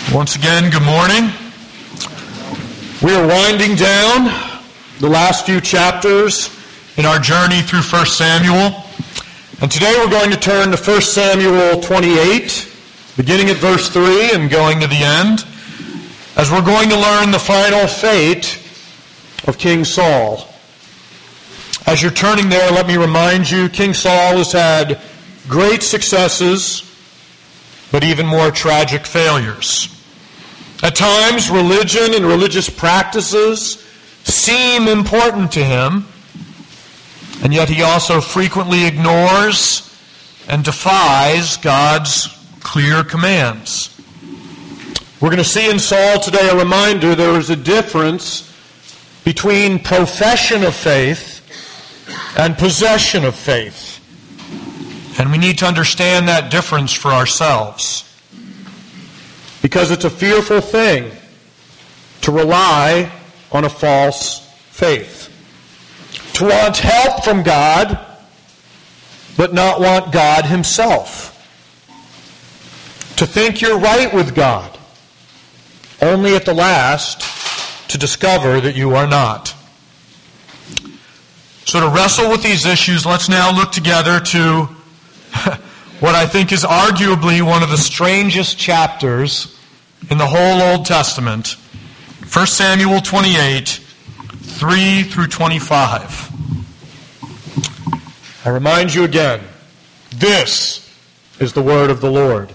Once again, good morning. We are winding down the last few chapters in our journey through 1 Samuel. And today we're going to turn to 1 Samuel 28, beginning at verse 3 and going to the end, as we're going to learn the final fate of King Saul. As you're turning there, let me remind you, King Saul has had great successes, but even more tragic failures. At times, religion and religious practices seem important to him, and yet he also frequently ignores and defies God's clear commands. We're going to see in Saul today a reminder there is a difference between profession of faith and possession of faith. And we need to understand that difference for ourselves. Because it's a fearful thing to rely on a false faith. To want help from God, but not want God himself. To think you're right with God, only at the last to discover that you are not. So to wrestle with these issues, let's now look together to what I think is arguably one of the strangest chapters in the whole Old Testament, 1 Samuel 28, 3 through 25. I remind you again, this is the word of the Lord.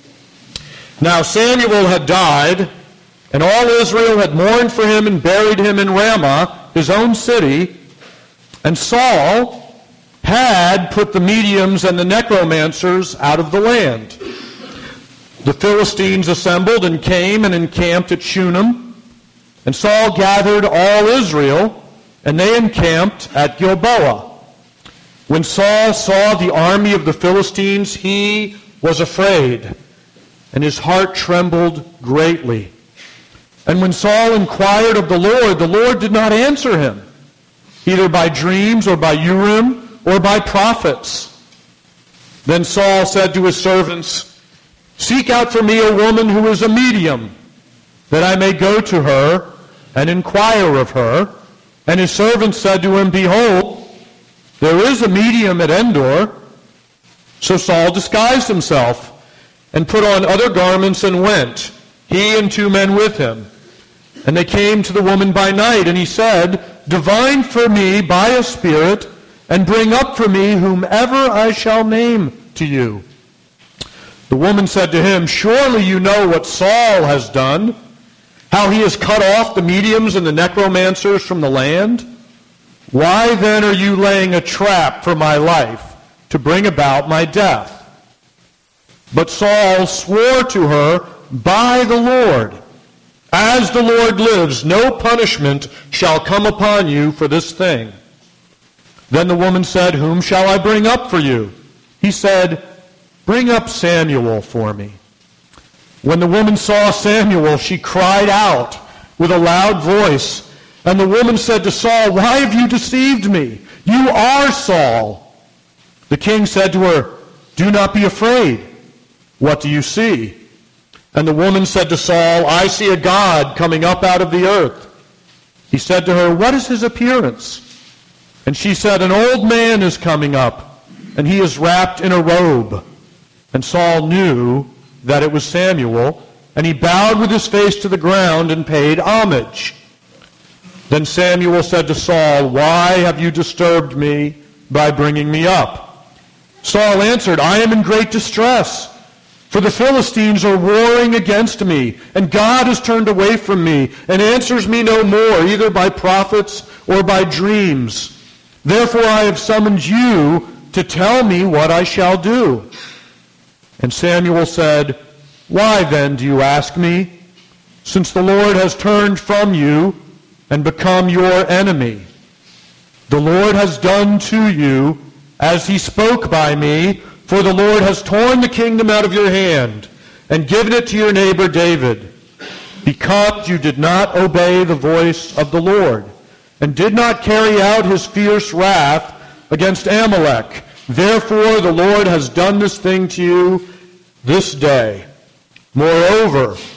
Now Samuel had died, and all Israel had mourned for him and buried him in Ramah, his own city, and Saul had put the mediums and the necromancers out of the land. The Philistines assembled and came and encamped at Shunem, and Saul gathered all Israel, and they encamped at Gilboa. When Saul saw the army of the Philistines, he was afraid, and his heart trembled greatly. And when Saul inquired of the Lord did not answer him, either by dreams or by Urim or by prophets. Then Saul said to his servants, "Seek out for me a woman who is a medium, that I may go to her and inquire of her." And his servants said to him, "Behold, there is a medium at Endor." So Saul disguised himself and put on other garments and went, he and 2 men with him. And they came to the woman by night, and he said, "Divine for me by a spirit, and bring up for me whomever I shall name to you." The woman said to him, "Surely you know what Saul has done, how he has cut off the mediums and the necromancers from the land. Why then are you laying a trap for my life to bring about my death?" But Saul swore to her by the Lord, "As the Lord lives, no punishment shall come upon you for this thing." Then the woman said, "Whom shall I bring up for you?" He said, "Bring up Samuel for me." When the woman saw Samuel, she cried out with a loud voice. And the woman said to Saul, "Why have you deceived me? You are Saul." The king said to her, "Do not be afraid. What do you see?" And the woman said to Saul, "I see a god coming up out of the earth." He said to her, "What is his appearance?" And she said, "An old man is coming up, and he is wrapped in a robe." And Saul knew that it was Samuel, and he bowed with his face to the ground and paid homage. Then Samuel said to Saul, "Why have you disturbed me by bringing me up?" Saul answered, "I am in great distress, for the Philistines are warring against me, and God has turned away from me, and answers me no more, either by prophets or by dreams. Therefore I have summoned you to tell me what I shall do." And Samuel said, "Why then do you ask me, since the Lord has turned from you and become your enemy? The Lord has done to you as he spoke by me, for the Lord has torn the kingdom out of your hand and given it to your neighbor David, because you did not obey the voice of the Lord and did not carry out his fierce wrath against Amalek. Therefore the Lord has done this thing to you this day. Moreover,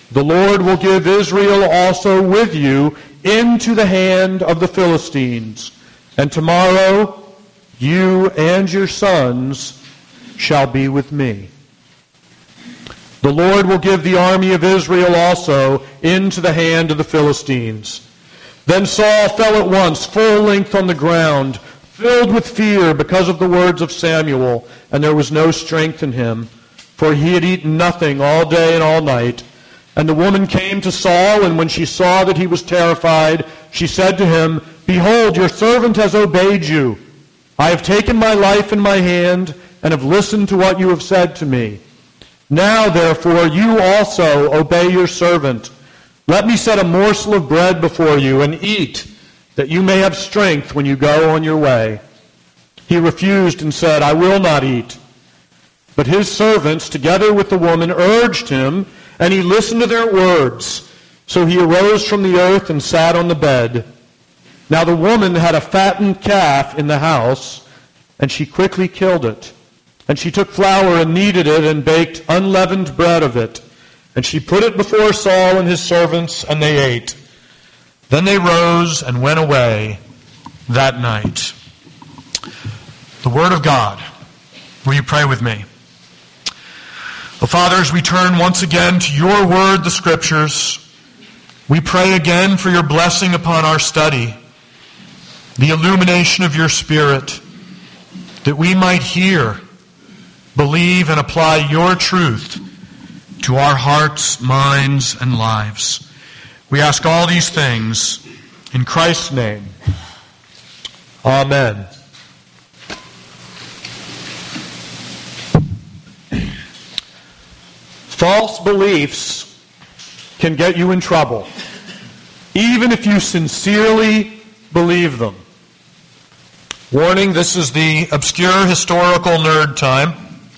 The Lord will give Israel also with you into the hand of the Philistines, and tomorrow you and your sons shall be with me. The Lord will give the army of Israel also into the hand of the Philistines. Then Saul fell at once, full length on the ground, filled with fear because of the words of Samuel, and there was no strength in him, for he had eaten nothing all day and all night. And the woman came to Saul, and when she saw that he was terrified, she said to him, Behold, your servant has obeyed you. I have taken my life in my hand, and have listened to what you have said to me. Now, therefore, you also obey your servant. Let me set a morsel of bread before you, and eat, that you may have strength when you go on your way. He refused and said, I will not eat. But his servants, together with the woman, urged him, and he listened to their words. So he arose from the earth and sat on the bed. Now the woman had a fattened calf in the house, and she quickly killed it. And she took flour and kneaded it and baked unleavened bread of it. And she put it before Saul and his servants, and they ate. Then they rose and went away that night. The Word of God. Will you pray with me? Well, Father, as we turn once again to your Word, the Scriptures, we pray again for your blessing upon our study, the illumination of your Spirit, that we might hear, believe, and apply your truth to our hearts, minds, and lives. We ask all these things in Christ's name. Amen. False beliefs can get you in trouble, even if you sincerely believe them. Warning, this is the obscure historical nerd time.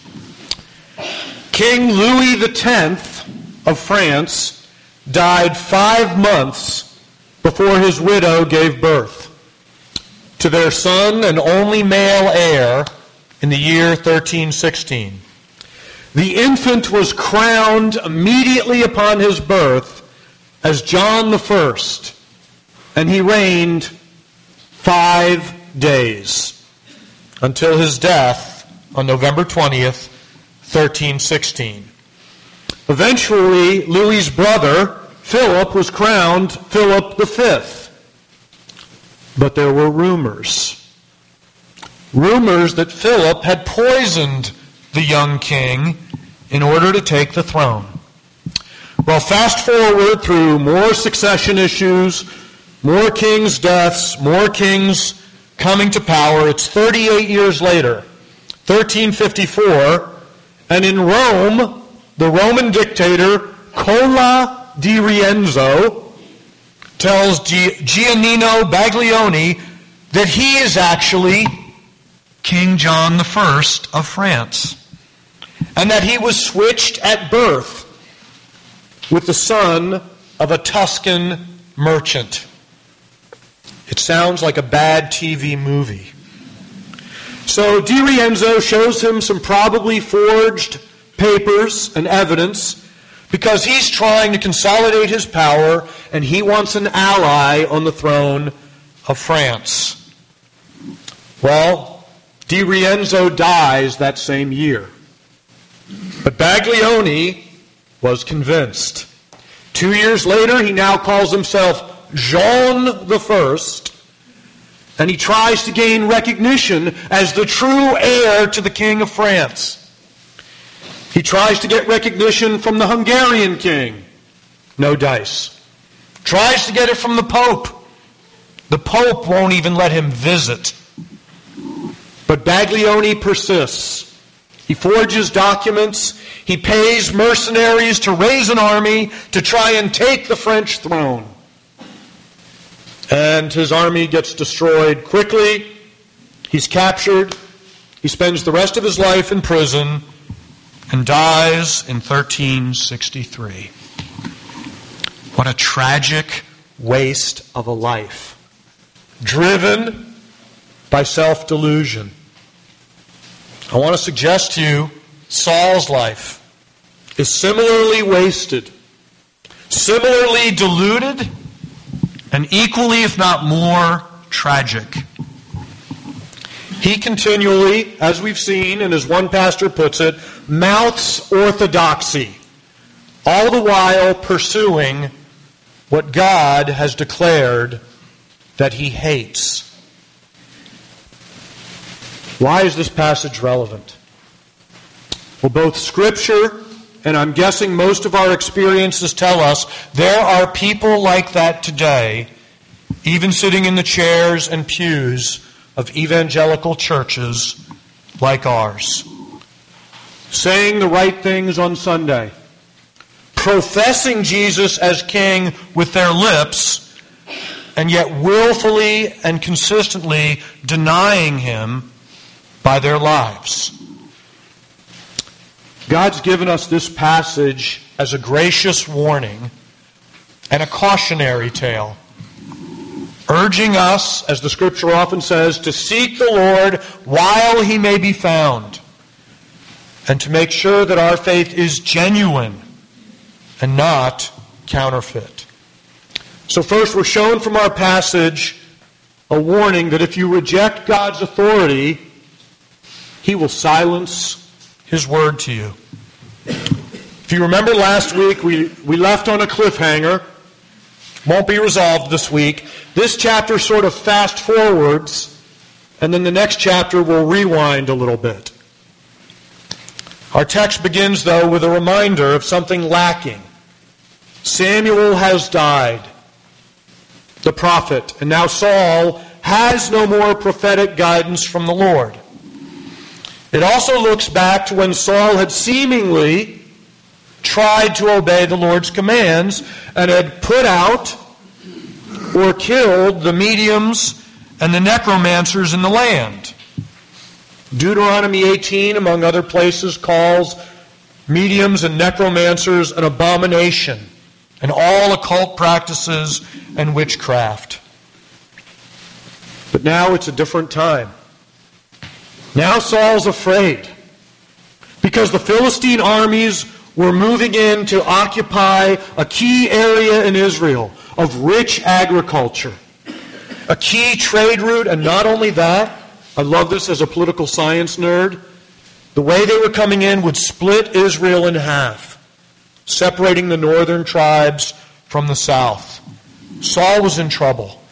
King Louis X of France died 5 months before his widow gave birth to their son and only male heir in the year 1316. The infant was crowned immediately upon his birth as John I, and he reigned 5 days until his death on November 20th, 1316. Eventually, Louis's brother, Philip, was crowned Philip V. But there were rumors that Philip had poisoned the young king in order to take the throne. Well, fast forward through more succession issues, more kings' deaths, more kings coming to power. It's 38 years later, 1354, and in Rome, the Roman dictator Cola di Rienzo tells Giannino Baglioni that he is actually King John I of France, and that he was switched at birth with the son of a Tuscan merchant. It sounds like a bad TV movie. So Di Rienzo shows him some probably forged papers and evidence because he's trying to consolidate his power and he wants an ally on the throne of France. Well, Di Rienzo dies that same year. But Baglioni was convinced. 2 years later, he now calls himself Jean I, and he tries to gain recognition as the true heir to the King of France. He tries to get recognition from the Hungarian king. No dice. Tries to get it from the Pope. The Pope won't even let him visit. But Baglioni persists. He forges documents. He pays mercenaries to raise an army to try and take the French throne. And his army gets destroyed quickly. He's captured. He spends the rest of his life in prison and dies in 1363. What a tragic waste of a life, driven by self-delusion. I want to suggest to you, Saul's life is similarly wasted similarly deluded, and equally, if not more, tragic. He continually, as we've seen, and as one pastor puts it, mouths orthodoxy, all the while pursuing what God has declared that he hates. Why is this passage relevant? Well, both Scripture and I'm guessing most of our experiences tell us there are people like that today, even sitting in the chairs and pews of evangelical churches like ours. Saying the right things on Sunday. Professing Jesus as King with their lips, and yet willfully and consistently denying Him by their lives. God's given us this passage as a gracious warning and a cautionary tale, urging us, as the Scripture often says, to seek the Lord while He may be found, and to make sure that our faith is genuine and not counterfeit. So first, we're shown from our passage a warning that if you reject God's authority, He will silence His word to you. If you remember last week, we left on a cliffhanger. Won't be resolved this week. This chapter sort of fast forwards, and then the next chapter will rewind a little bit. Our text begins, though, with a reminder of something lacking. Samuel has died, the prophet, and now Saul has no more prophetic guidance from the Lord. It also looks back to when Saul had seemingly tried to obey the Lord's commands and had put out or killed the mediums and the necromancers in the land. Deuteronomy 18, among other places, calls mediums and necromancers an abomination and all occult practices and witchcraft. But now it's a different time. Now Saul's afraid because the Philistine armies were moving in to occupy a key area in Israel of rich agriculture, a key trade route, and not only that, I love this as a political science nerd, the way they were coming in would split Israel in half, separating the northern tribes from the south. Saul was in trouble.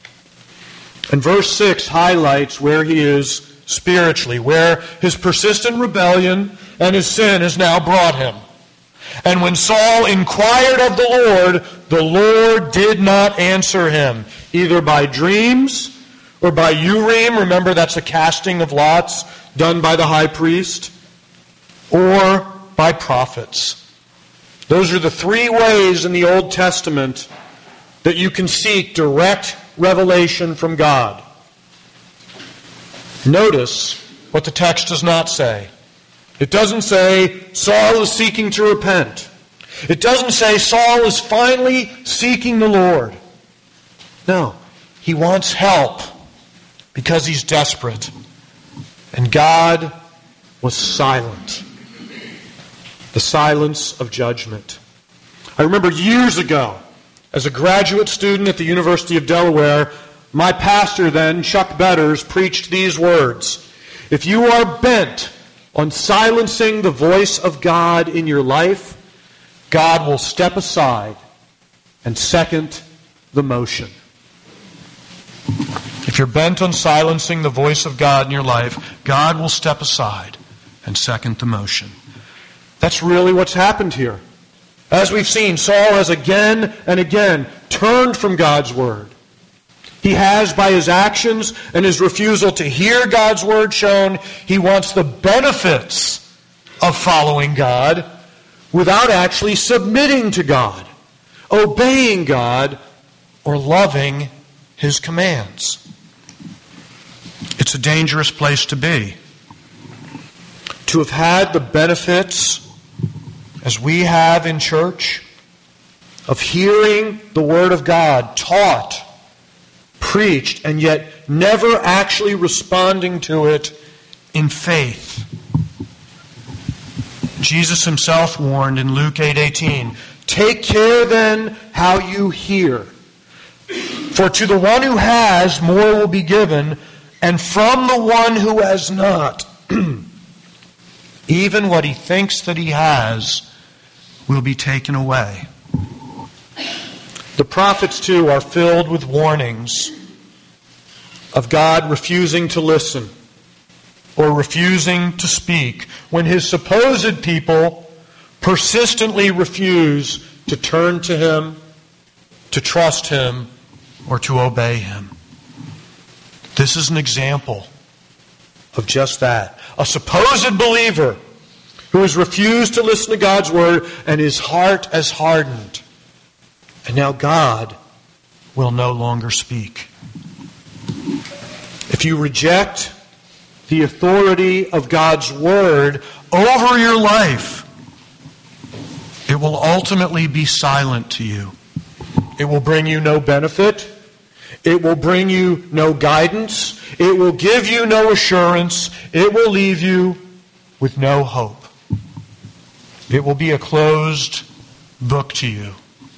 And verse 6 highlights where he is spiritually, where his persistent rebellion and his sin has now brought him. And when Saul inquired of the Lord did not answer him, either by dreams or by Urim, remember that's a casting of lots done by the high priest, or by prophets. Those are the three ways in the Old Testament that you can seek direct revelation from God. Notice what the text does not say. It doesn't say Saul is seeking to repent. It doesn't say Saul is finally seeking the Lord. No, he wants help because he's desperate. And God was silent. The silence of judgment. I remember years ago, as a graduate student at the University of Delaware, my pastor then, Chuck Betters, preached these words. If you are bent on silencing the voice of God in your life, God will step aside and second the motion. If you're bent on silencing the voice of God in your life, God will step aside and second the motion. That's really what's happened here. As we've seen, Saul has again and again turned from God's word. He has, by his actions and his refusal to hear God's word shown, he wants the benefits of following God without actually submitting to God, obeying God, or loving His commands. It's a dangerous place to be. To have had the benefits, as we have in church, of hearing the Word of God taught, preached, and yet never actually responding to it in faith. Jesus Himself warned in Luke 8:18, Take care then how you hear. For to the one who has, more will be given, and from the one who has not, even what he thinks that he has will be taken away. The prophets, too, are filled with warnings of God refusing to listen or refusing to speak when his supposed people persistently refuse to turn to him, to trust him, or to obey him. This is an example of just that. A supposed believer who has refused to listen to God's word and his heart has hardened. And now God will no longer speak. If you reject the authority of God's word over your life, it will ultimately be silent to you. It will bring you no benefit. It will bring you no guidance. It will give you no assurance. It will leave you with no hope. It will be a closed book to you.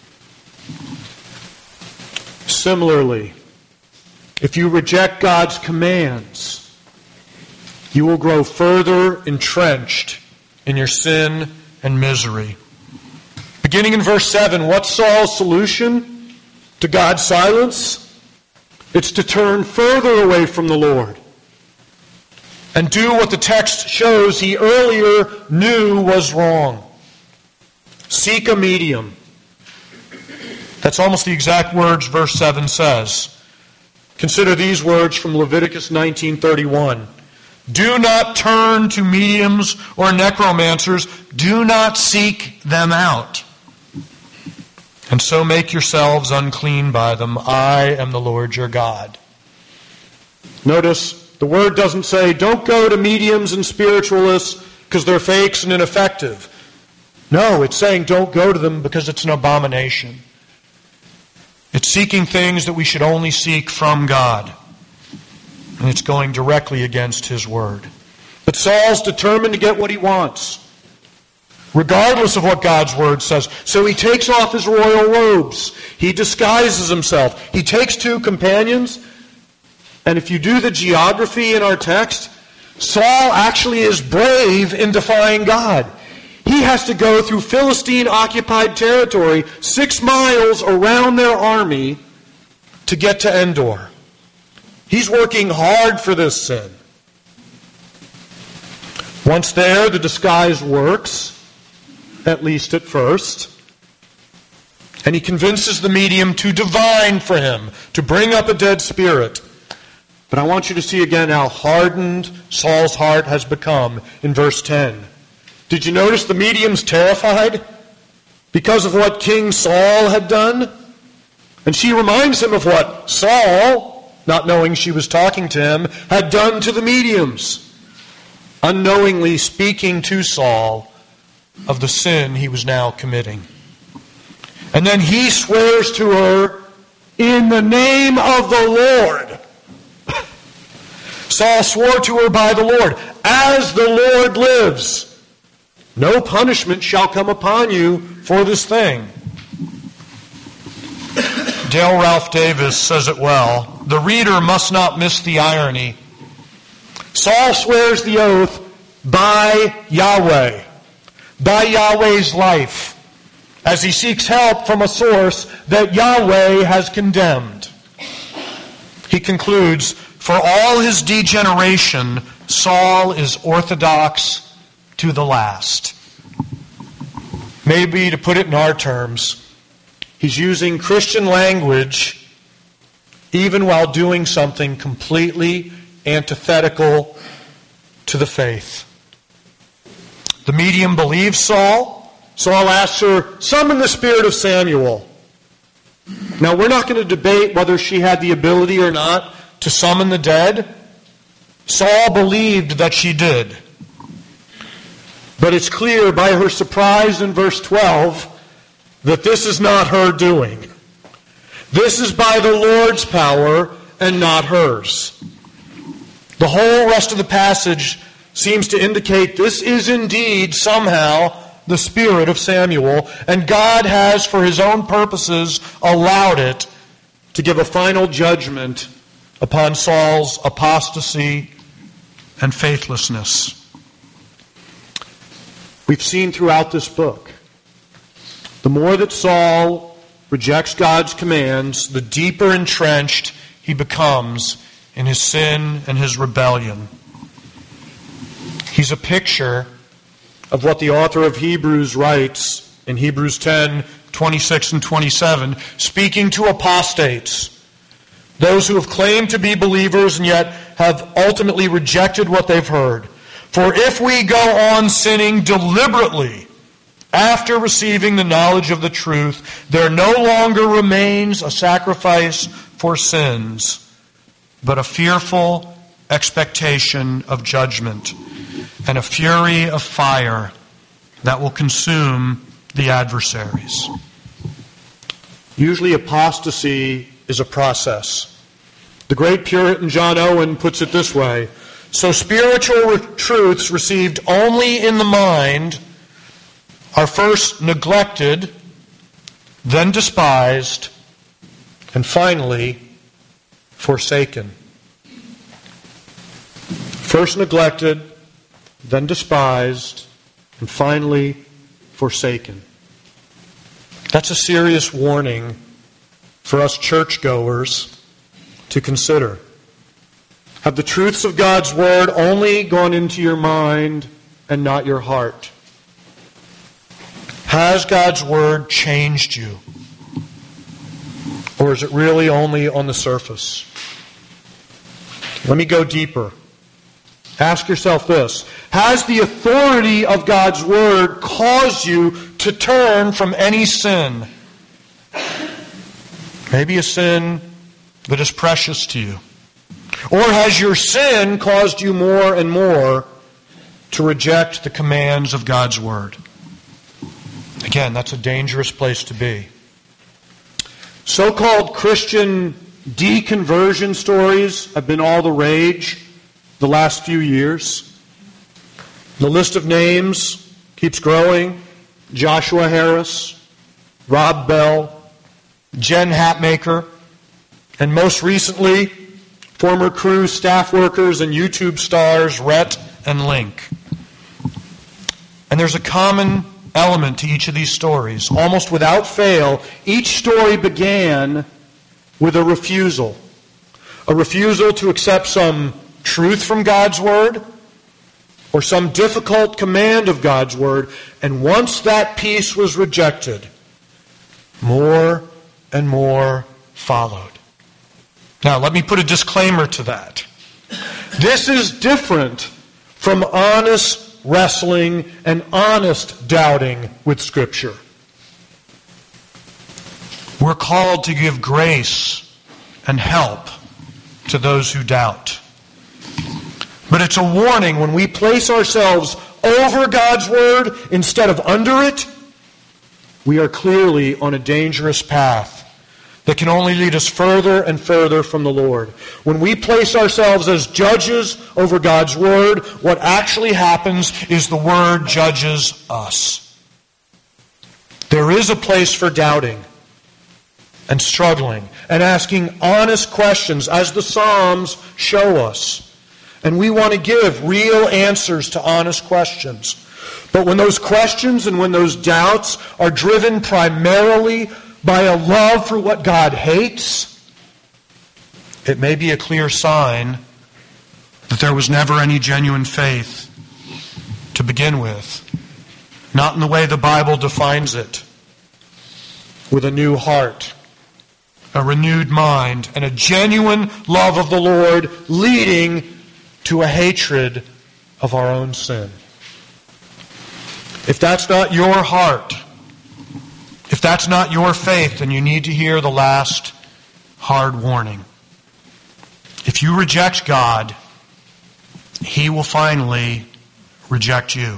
Similarly, if you reject God's commands, you will grow further entrenched in your sin and misery. Beginning in verse 7, what's Saul's solution to God's silence? It's to turn further away from the Lord and do what the text shows he earlier knew was wrong. Seek a medium. That's almost the exact words verse 7 says. Consider these words from Leviticus 19:31. Do not turn to mediums or necromancers. Do not seek them out. And so make yourselves unclean by them. I am the Lord your God. Notice, the word doesn't say, don't go to mediums and spiritualists because they're fakes and ineffective. No, it's saying don't go to them because it's an abomination. It's seeking things that we should only seek from God. And it's going directly against his word. But Saul's determined to get what he wants, regardless of what God's word says. So he takes off his royal robes. He disguises himself. He takes 2 companions. And if you do the geography in our text, Saul actually is brave in defying God. He has to go through Philistine-occupied territory 6 miles around their army to get to Endor. He's working hard for this sin. Once there, the disguise works, at least at first. And he convinces the medium to divine for him, to bring up a dead spirit. But I want you to see again how hardened Saul's heart has become in verse 10. Did you notice the medium's terrified because of what King Saul had done? And she reminds him of what Saul, not knowing she was talking to him, had done to the mediums, unknowingly speaking to Saul of the sin he was now committing. And then he swears to her, in the name of the Lord. Saul swore to her by the Lord, as the Lord lives, no punishment shall come upon you for this thing. Dale Ralph Davis says it well. The reader must not miss the irony. Saul swears the oath by Yahweh, by Yahweh's life, as he seeks help from a source that Yahweh has condemned. He concludes, for all his degeneration, Saul is orthodox to the last. Maybe to put it in our terms, he's using Christian language even while doing something completely antithetical to the faith. The medium believes Saul. Saul asks her, summon the spirit of Samuel. Now, we're not going to debate whether she had the ability or not to summon the dead. Saul believed that she did. But it's clear by her surprise in verse 12 that this is not her doing. This is by the Lord's power and not hers. The whole rest of the passage seems to indicate this is indeed somehow the spirit of Samuel, and God has, for his own purposes, allowed it to give a final judgment upon Saul's apostasy and faithlessness. We've seen throughout this book, the more that Saul rejects God's commands, the deeper entrenched he becomes in his sin and his rebellion. He's a picture of what the author of Hebrews writes in Hebrews 10:26 and 27, speaking to apostates, those who have claimed to be believers and yet have ultimately rejected what they've heard. For if we go on sinning deliberately after receiving the knowledge of the truth, there no longer remains a sacrifice for sins, but a fearful expectation of judgment and a fury of fire that will consume the adversaries. Usually apostasy is a process. The great Puritan John Owen puts it this way: so spiritual truths received only in the mind are first neglected, then despised, and finally forsaken. First neglected, then despised, and finally forsaken. That's a serious warning for us churchgoers to consider. Have the truths of God's Word only gone into your mind and not your heart? Has God's Word changed you? Or is it really only on the surface? Let me go deeper. Ask yourself this: has the authority of God's Word caused you to turn from any sin? Maybe a sin that is precious to you. Or has your sin caused you more and more to reject the commands of God's Word? Again, that's a dangerous place to be. So-called Christian deconversion stories have been all the rage the last few years. The list of names keeps growing. Joshua Harris, Rob Bell, Jen Hatmaker, and most recently, former Cru staff workers and YouTube stars Rhett and Link. And there's a common element to each of these stories. Almost without fail, each story began with a refusal. A refusal to accept some truth from God's Word or some difficult command of God's Word. And once that piece was rejected, more and more followed. Now, let me put a disclaimer to that. This is different from honest wrestling and honest doubting with Scripture. We're called to give grace and help to those who doubt. But it's a warning when we place ourselves over God's Word instead of under it, we are clearly on a dangerous path that can only lead us further and further from the Lord. When we place ourselves as judges over God's Word, what actually happens is the Word judges us. There is a place for doubting and struggling and asking honest questions, as the Psalms show us. And we want to give real answers to honest questions. But when those questions and when those doubts are driven primarily by a love for what God hates, it may be a clear sign that there was never any genuine faith to begin with. Not in the way the Bible defines it. With a new heart, a renewed mind, and a genuine love of the Lord leading to a hatred of our own sin. If that's not your heart, if that's not your faith, then you need to hear the last hard warning. If you reject God, He will finally reject you.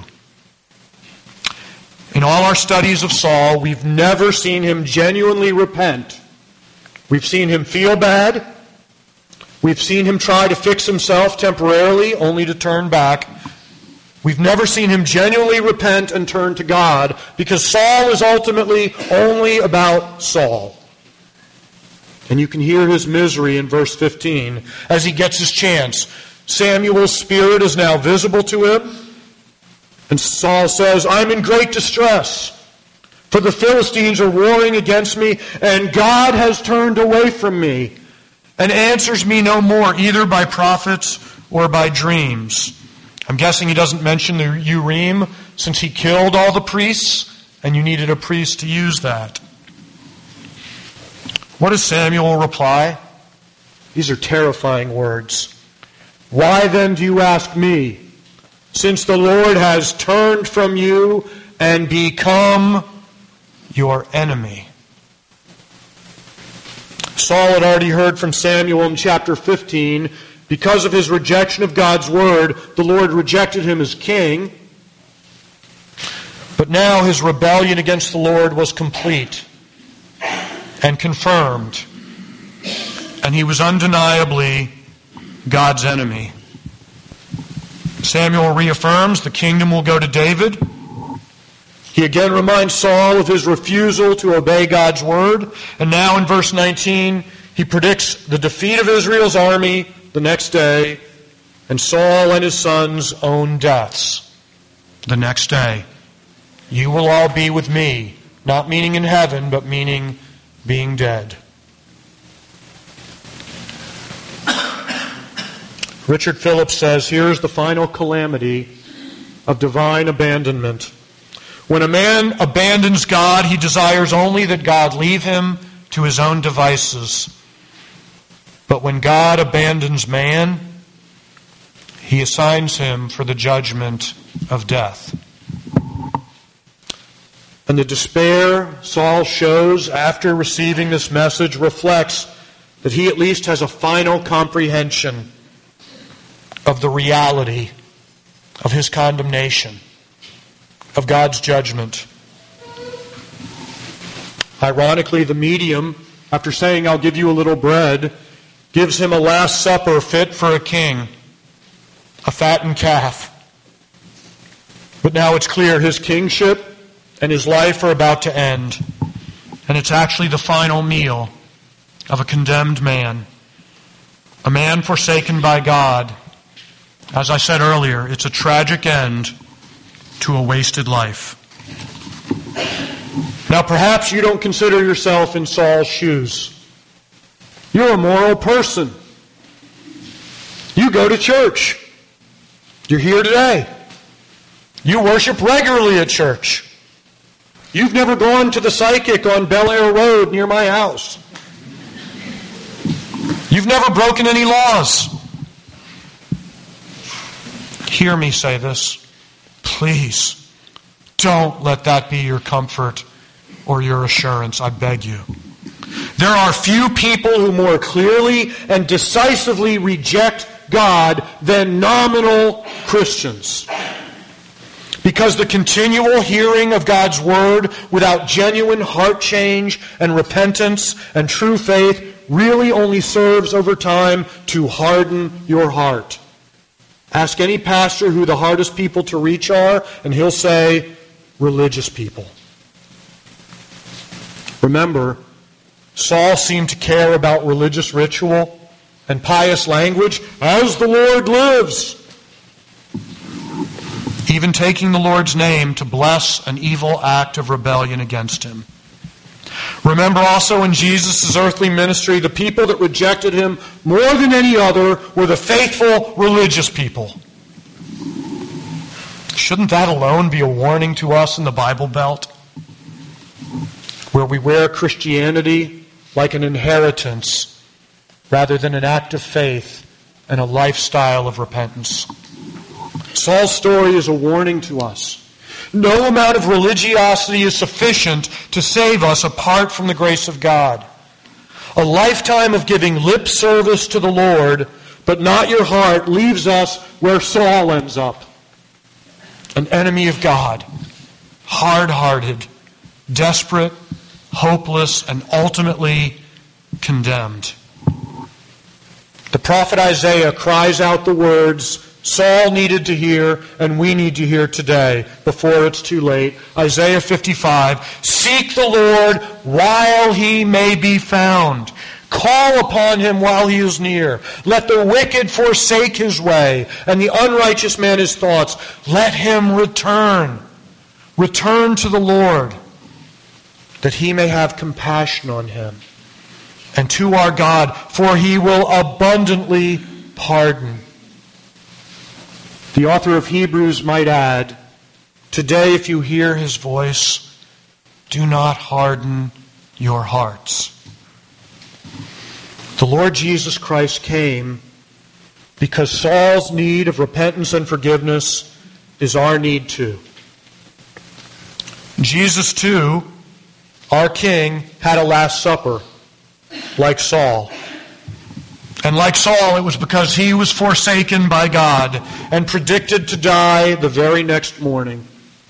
In all our studies of Saul, we've never seen him genuinely repent. We've seen him feel bad. We've seen him try to fix himself temporarily, only to turn back. We've never seen him genuinely repent and turn to God, because Saul is ultimately only about Saul. And you can hear his misery in verse 15 as he gets his chance. Samuel's spirit is now visible to him. And Saul says, I'm in great distress, for the Philistines are warring against me, and God has turned away from me, and answers me no more, either by prophets or by dreams. I'm guessing he doesn't mention the Urim, since he killed all the priests, and you needed a priest to use that. What does Samuel reply? These are terrifying words. Why then do you ask me, since the Lord has turned from you and become your enemy? Saul had already heard from Samuel in chapter 15. Because of his rejection of God's word, the Lord rejected him as king. But now his rebellion against the Lord was complete and confirmed, and he was undeniably God's enemy. Samuel reaffirms the kingdom will go to David. He again reminds Saul of his refusal to obey God's word. And now in verse 19, he predicts the defeat of Israel's army the next day, and Saul and his sons' own deaths the next day. You will all be with me, not meaning in heaven, but meaning being dead. Richard Phillips says, here's the final calamity of divine abandonment. When a man abandons God, he desires only that God leave him to his own devices. But when God abandons man, he assigns him for the judgment of death. And the despair Saul shows after receiving this message reflects that he at least has a final comprehension of the reality of his condemnation, of God's judgment. Ironically, the medium, after saying, I'll give you a little bread, gives him a last supper fit for a king, a fattened calf. But now it's clear his kingship and his life are about to end. And it's actually the final meal of a condemned man, a man forsaken by God. As I said earlier, it's a tragic end to a wasted life. Now perhaps you don't consider yourself in Saul's shoes. You're a moral person. You go to church. You're here today. You worship regularly at church. You've never gone to the psychic on Bel Air Road near my house. You've never broken any laws. Hear me say this. Please, don't let that be your comfort or your assurance, I beg you. There are few people who more clearly and decisively reject God than nominal Christians. Because the continual hearing of God's word without genuine heart change and repentance and true faith really only serves over time to harden your heart. Ask any pastor who the hardest people to reach are, and he'll say, religious people. Remember, Saul seemed to care about religious ritual and pious language as the Lord lives. Even taking the Lord's name to bless an evil act of rebellion against him. Remember also in Jesus' earthly ministry, the people that rejected him more than any other were the faithful religious people. Shouldn't that alone be a warning to us in the Bible Belt? Where we wear Christianity like an inheritance rather than an act of faith and a lifestyle of repentance. Saul's story is a warning to us. No amount of religiosity is sufficient to save us apart from the grace of God. A lifetime of giving lip service to the Lord, but not your heart, leaves us where Saul ends up. An enemy of God, hard-hearted, desperate, hopeless, and ultimately condemned. The prophet Isaiah cries out the words Saul needed to hear, and we need to hear today before it's too late. Isaiah 55, seek the Lord while he may be found. Call upon him while he is near. Let the wicked forsake his way, and the unrighteous man his thoughts. Let him return. Return to the Lord, that he may have compassion on him. And to our God, for he will abundantly pardon. The author of Hebrews might add, today if you hear his voice, do not harden your hearts. The Lord Jesus Christ came because Saul's need of repentance and forgiveness is our need too. Jesus too, our King, had a Last Supper like Saul. And like Saul, it was because he was forsaken by God and predicted to die the very next morning.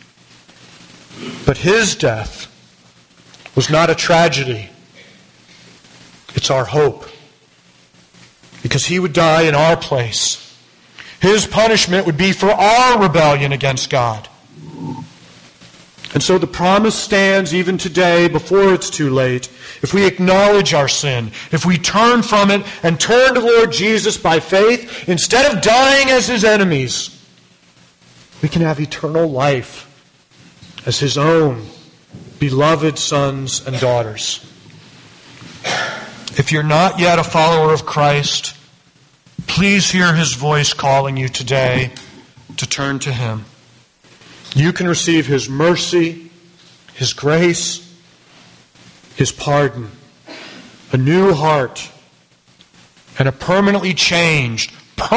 But his death was not a tragedy. It's our hope. Because he would die in our place. His punishment would be for our rebellion against God. And so the promise stands even today before it's too late. If we acknowledge our sin, if we turn from it and turn to the Lord Jesus by faith, instead of dying as his enemies, we can have eternal life as his own beloved sons and daughters. If you're not yet a follower of Christ, please hear his voice calling you today to turn to him. You can receive his mercy, his grace, his pardon, a new heart, and a permanently changed,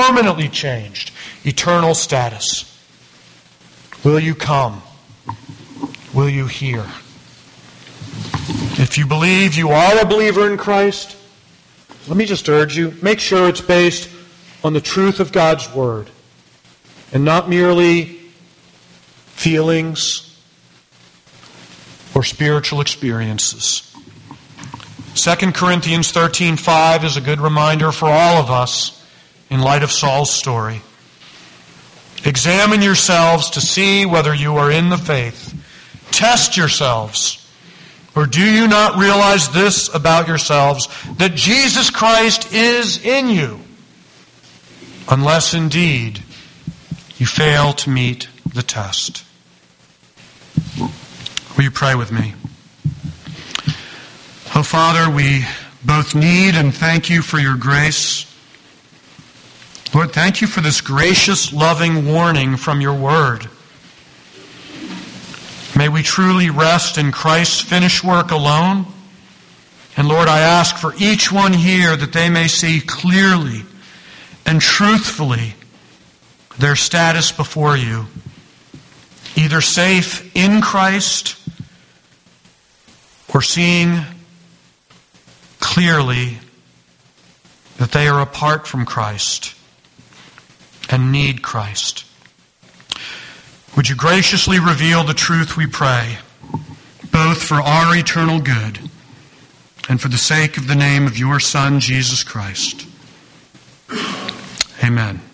eternal status. Will you come? Will you hear? If you believe you are a believer in Christ, let me just urge you, make sure it's based on the truth of God's Word and not merely feelings or spiritual experiences. 2 Corinthians 13:5 is a good reminder for all of us in light of Saul's story. Examine yourselves to see whether you are in the faith. Test yourselves. Or do you not realize this about yourselves, that Jesus Christ is in you, unless indeed you fail to meet the test? Will you pray with me? Oh, Father, we both need and thank you for your grace. Lord, thank you for this gracious, loving warning from your word. May we truly rest in Christ's finished work alone. And Lord, I ask for each one here that they may see clearly and truthfully their status before you, either safe in Christ or seeing clearly that they are apart from Christ and need Christ. Would you graciously reveal the truth, we pray, both for our eternal good and for the sake of the name of your Son, Jesus Christ. Amen.